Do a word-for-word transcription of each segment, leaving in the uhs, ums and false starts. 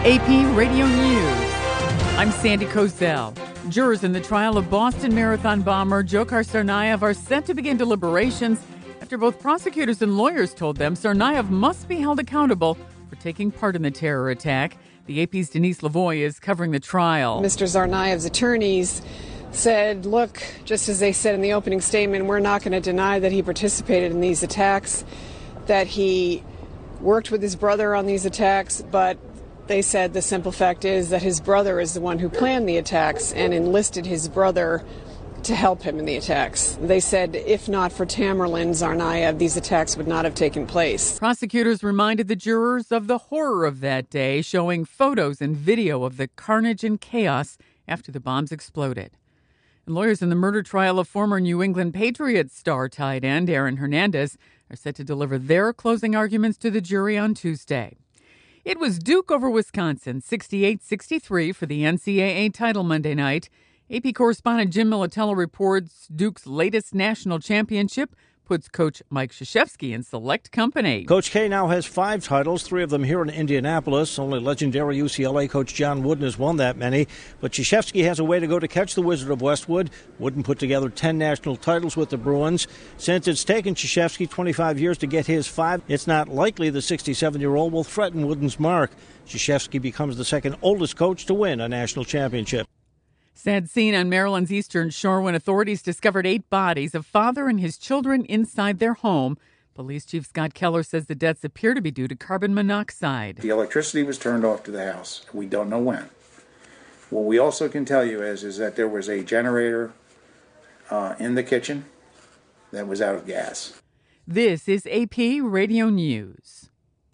A P Radio News. I'm Sandy Kozel. Jurors in the trial of Boston Marathon bomber Dzhokhar Tsarnaev are set to begin deliberations after both prosecutors and lawyers told them Tsarnaev must be held accountable for taking part in the terror attack. The A P's Denise Lavoie is covering the trial. Mister Tsarnaev's attorneys said, look, just as they said in the opening statement, we're not going to deny that he participated in these attacks, that he worked with his brother on these attacks, but they said the simple fact is that his brother is the one who planned the attacks and enlisted his brother to help him in the attacks. They said if not for Tamerlan Tsarnaev, these attacks would not have taken place. Prosecutors reminded the jurors of the horror of that day, showing photos and video of the carnage and chaos after the bombs exploded. And lawyers in the murder trial of former New England Patriots star tight end Aaron Hernandez are set to deliver their closing arguments to the jury on Tuesday. It was Duke over Wisconsin, sixty-eight sixty-three for the N C double A title Monday night. A P correspondent Jim Militello reports Duke's latest national championship puts Coach Mike Krzyzewski in select company. Coach K now has five titles, three of them here in Indianapolis. Only legendary U C L A coach John Wooden has won that many. But Krzyzewski has a way to go to catch the Wizard of Westwood. Wooden put together ten national titles with the Bruins. Since it's taken Krzyzewski twenty-five years to get his five, it's not likely the sixty-seven-year-old will threaten Wooden's mark. Krzyzewski becomes the second oldest coach to win a national championship. Sad scene on Maryland's eastern shore when authorities discovered eight bodies of father and his children inside their home. Police Chief Scott Keller says the deaths appear to be due to carbon monoxide. The electricity was turned off to the house. We don't know when. What we also can tell you is, is that there was a generator uh, in the kitchen that was out of gas. This is A P Radio News.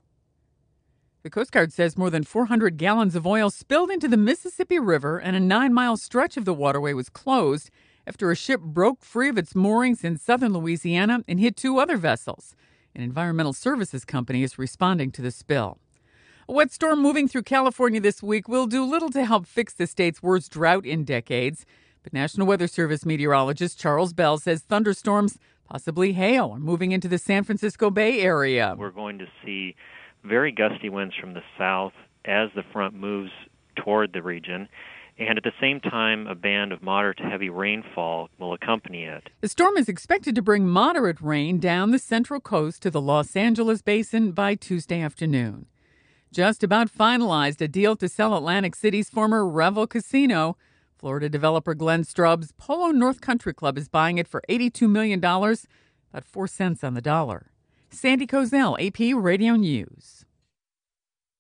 The Coast Guard says more than four hundred gallons of oil spilled into the Mississippi River and a nine-mile stretch of the waterway was closed after a ship broke free of its moorings in southern Louisiana and hit two other vessels. An environmental services company is responding to the spill. A wet storm moving through California this week will do little to help fix the state's worst drought in decades. But National Weather Service meteorologist Charles Bell says thunderstorms, possibly hail, are moving into the San Francisco Bay Area. We're going to see very gusty winds from the south as the front moves toward the region, and at the same time, a band of moderate to heavy rainfall will accompany it. The storm is expected to bring moderate rain down the central coast to the Los Angeles basin by Tuesday afternoon. Just about finalized a deal to sell Atlantic City's former Revel Casino. Florida developer Glenn Straub's Polo North Country Club is buying it for eighty-two million dollars, about four cents on the dollar. Sandy Kozel, A P Radio News.